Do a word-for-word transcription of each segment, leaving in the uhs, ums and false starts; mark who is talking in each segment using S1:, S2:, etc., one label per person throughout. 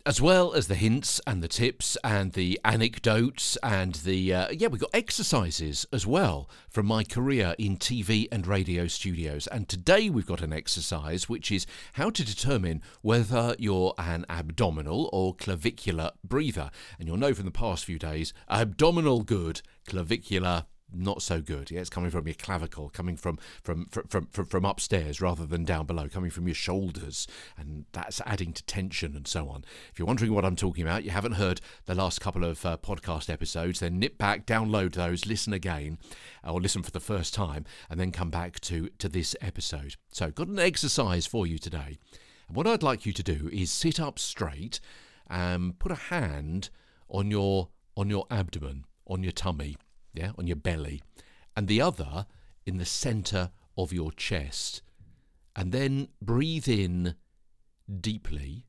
S1: As well as the hints and the tips and the anecdotes and the, uh, yeah, we've got exercises as well from my career in T V and radio studios. And today we've got an exercise which is how to determine whether you're an abdominal or clavicular breather. And you'll know from the past few days, abdominal good, clavicular not so good. Yeah, it's coming from your clavicle, coming from from, from from from upstairs rather than down below, coming from your shoulders, and that's adding to tension and so on. If you're wondering what I'm talking about, you haven't heard the last couple of uh, podcast episodes, then nip back, download those, listen again, or listen for the first time, and then come back to to this episode. So, got an exercise for you today. And what I'd like you to do is sit up straight and put a hand on your on your abdomen, on your tummy. Yeah, on your belly, and the other in the centre of your chest. And then breathe in deeply,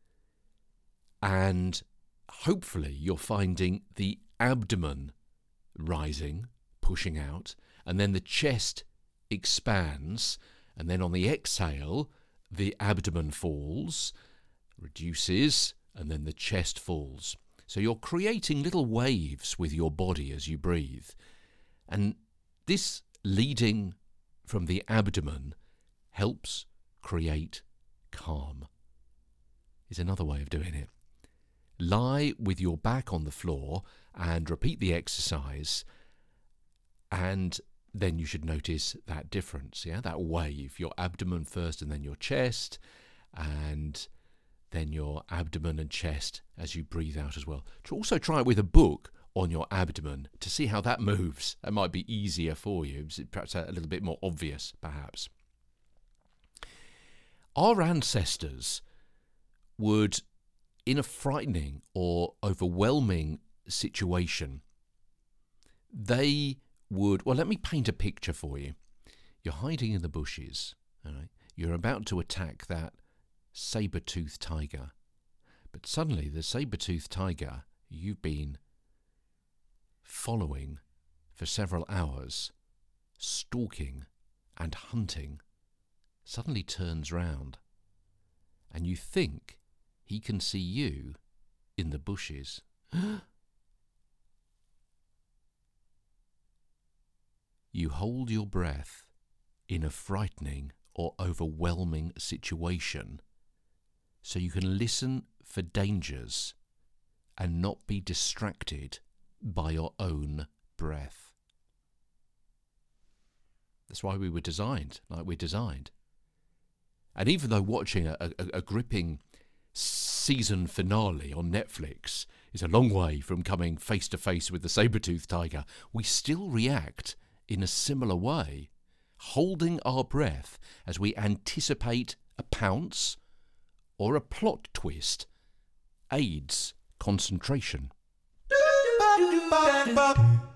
S1: and hopefully you're finding the abdomen rising, pushing out, and then the chest expands, and then on the exhale, the abdomen falls, reduces, and then the chest falls. So you're creating little waves with your body as you breathe. And this leading from the abdomen helps create calm. Is another way of doing it. Lie with your back on the floor and repeat the exercise, and then you should notice that difference, yeah, that wave, your abdomen first and then your chest, and then your abdomen and chest as you breathe out as well. Also try it with a book on your abdomen to see how that moves. That might be easier for you, perhaps a little bit more obvious, perhaps. Our ancestors would, in a frightening or overwhelming situation, they would, well, let me paint a picture for you. You're hiding in the bushes, all right? You're about to attack that saber-toothed tiger, but suddenly the saber-toothed tiger you've been following for several hours, stalking and hunting, suddenly turns round, and you think he can see you in the bushes. You hold your breath in a frightening or overwhelming situation, so you can listen for dangers and not be distracted by your own breath. That's why we were designed like we're designed. And even though watching a, a, a gripping season finale on Netflix is a long way from coming face to face with the saber-toothed tiger, we still react in a similar way, holding our breath as we anticipate a pounce or a plot twist aids concentration.